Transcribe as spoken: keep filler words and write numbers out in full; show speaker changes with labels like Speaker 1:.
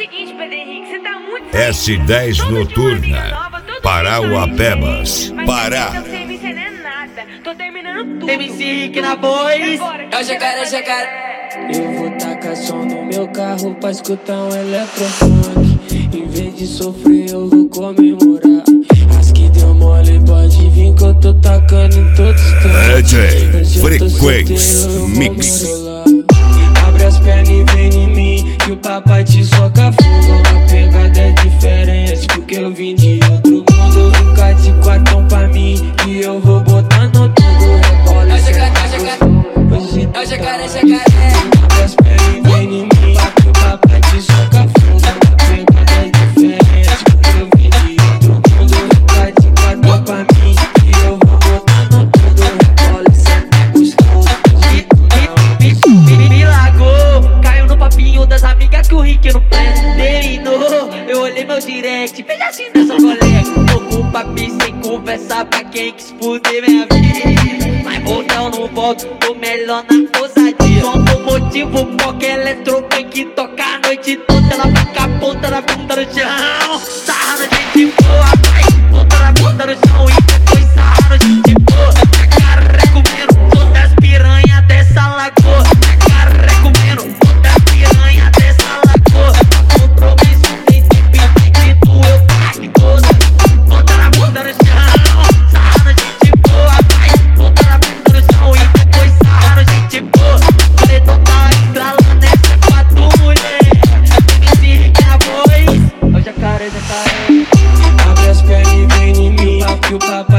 Speaker 1: seguinte, Pedro Henrique, você tá muito...
Speaker 2: S dez Noturna, Parauapebas, Pará.
Speaker 1: Não sei me entender nada, tô terminando tudo.
Speaker 3: M C Rick na voz.
Speaker 1: É o jacaré, jacaré.
Speaker 4: Eu vou tacar som no meu carro pra escutar um eletrofunk. Em vez de sofrer eu vou comemorar. As que deu mole pode vir que eu tô tacando em todos os cantos.
Speaker 2: D J Frequenz Mix.
Speaker 4: Abre as pernas e vem em mim que o papai te soca fogo. A pegada é diferente porque eu vim de outro mundo. Vem cá de quatão pra mim e eu vou botar no tubo.
Speaker 3: É o jacaré, jacaré. É o jacaré, jacaré.
Speaker 4: Abre as pernas e vem em mim que o papai te soca fogo. A pegada é diferente porque eu vim de outro mundo. Vem cá de quatão pra mim e eu vou botar no tubo. Olha, cê tá gostoso.
Speaker 3: Me largou, caiu no papinho das amigas que o Rick não terminou. Eu olhei meu direct, veja assim nessa colega. Tô com papi sem conversa pra quem quis fuder minha vida. Mas voltar eu não volto, tô melhor na ousadia. Só por motivo qualquer eletrofunk toca a noite toda. Ela vai com a ponta da bunda no chão, sarra no gente boa, vai, ponta da bunda no chão e depois sarra no gente boa. Jacaré comendo todas as piranhas dessa lagoa. Jacaré comendo todas as piranhas dessa lagoa. Compromisso tem tempo infinito, eu pago toda. Ponta da bunda no chão, sarra no gente boa, vai, ponta da bunda no chão e depois sarra no gente boa. O dedão tá estralando nessa quatro mulher. M C Rick na voz. É o jacaré, jacaré.
Speaker 4: Abre as pernas e vem em mim que o papai